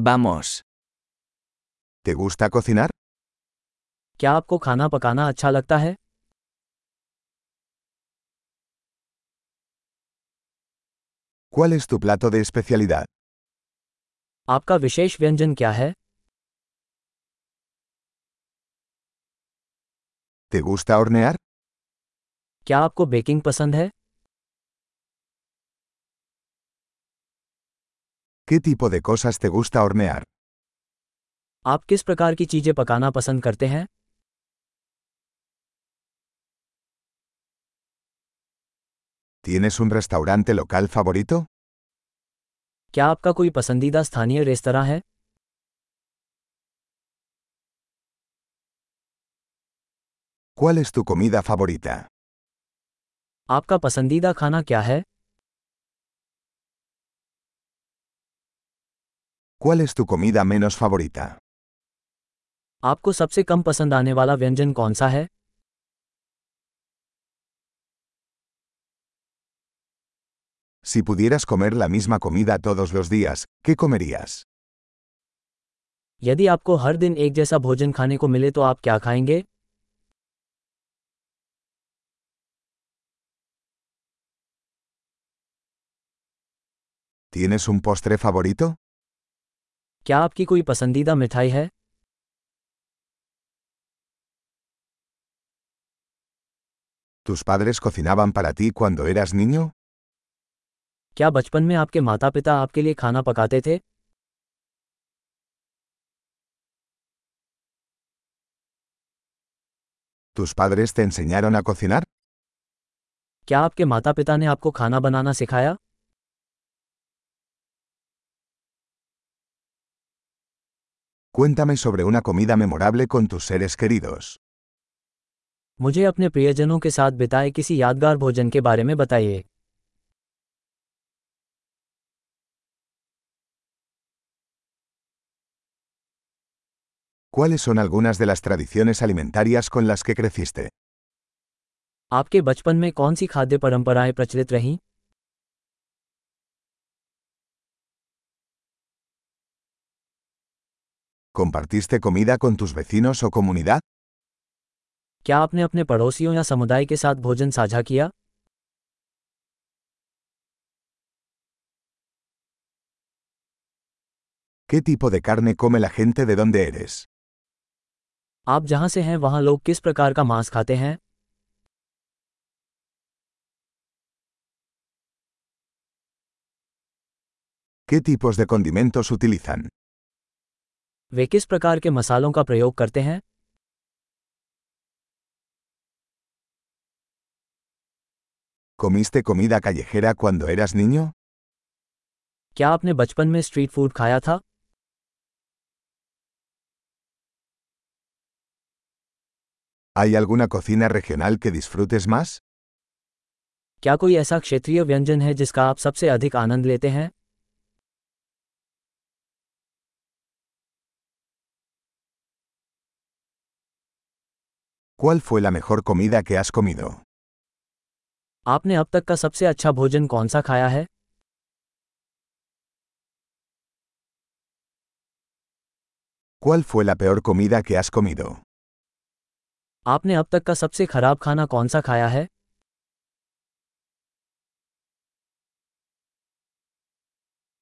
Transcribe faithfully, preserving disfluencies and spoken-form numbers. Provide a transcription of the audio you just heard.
Vamos. ¿Te gusta cocinar? क्या आपको खाना पकाना अच्छा लगता है? ¿Cuál es tu plato de especialidad? आपका विशेष व्यंजन क्या है? ¿Te gusta hornear? क्या आपको बेकिंग पसंद है? ¿Qué tipo de cosas te gusta hornear? आप किस प्रकार की चीजें पकाना पसंद करते हैं? ¿Tienes un restaurante local favorito? क्या आपका कोई पसंदीदा स्थानीय रेस्तरां है? ¿Cuál es tu comida favorita? आपका पसंदीदा खाना क्या है? ¿Cuál es tu comida menos favorita? आपको सबसे कम पसंद आने वाला व्यंजन कौन सा है? Si pudieras comer la misma comida todos los días, ¿qué comerías? यदि आपको हर दिन एक जैसा भोजन खाने को मिले तो आप क्या खाएंगे? ¿Tienes un postre favorito? क्या आपकी कोई पसंदीदा मिठाई है? ¿Tus padres cocinaban para ti cuando eras niño? क्या बचपन में आपके माता-पिता आपके लिए खाना पकाते थे? ¿Tus padres te enseñaron a cocinar? क्या आपके माता-पिता ने आपको खाना बनाना सिखाया? Cuéntame sobre una comida memorable con tus seres queridos. मुझे अपने प्रियजनों के साथ बिताए किसी यादगार भोजन के बारे में बताइए। ¿Cuáles son algunas de las tradiciones alimentarias con las que creciste? आपके बचपन में कौन सी खाद्य परंपराएं प्रचलित रहीं? ¿Compartiste comida con tus vecinos o comunidad? क्या आपने अपने पड़ोसियों या समुदाय के साथ भोजन साझा किया? ¿Qué tipo de carne come la gente de donde eres? आप जहां से हैं वहां लोग किस प्रकार का मांस खाते हैं? ¿Qué tipos de condimentos utilizan? वे किस प्रकार के मसालों का प्रयोग करते हैं? ¿Comiste comida callejera cuando eras niño? क्या आपने बचपन में स्ट्रीट फूड खाया था? ¿Hay alguna cocina regional que disfrutes más? क्या कोई ऐसा क्षेत्रीय व्यंजन है जिसका आप सबसे अधिक आनंद लेते हैं? ¿Cuál fue la mejor comida que has comido? आपने अब तक का सबसे अच्छा भोजन कौन सा खाया है? ¿Cuál fue la peor comida que has comido? आपने अब तक का सबसे खराब खाना कौन सा खाया है?